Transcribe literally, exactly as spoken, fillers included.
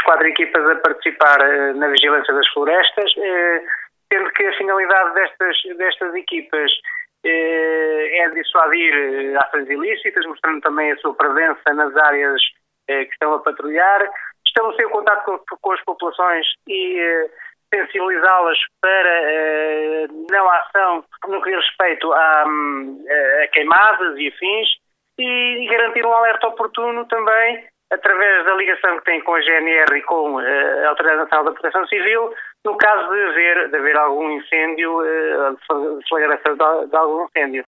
quatro equipas a participar na vigilância das florestas, sendo que a finalidade destas, destas equipas é dissuadir ações ilícitas, mostrando também a sua presença nas áreas que estão a patrulhar, estabelecer o contato com, com as populações e sensibilizá-las para não ação no que diz respeito a, a queimadas e afins, e garantir um alerta oportuno também através da ligação que tem com a G N R e com a Autoridade Nacional da Proteção Civil, no caso de haver, de haver algum incêndio, de flagração de algum incêndio.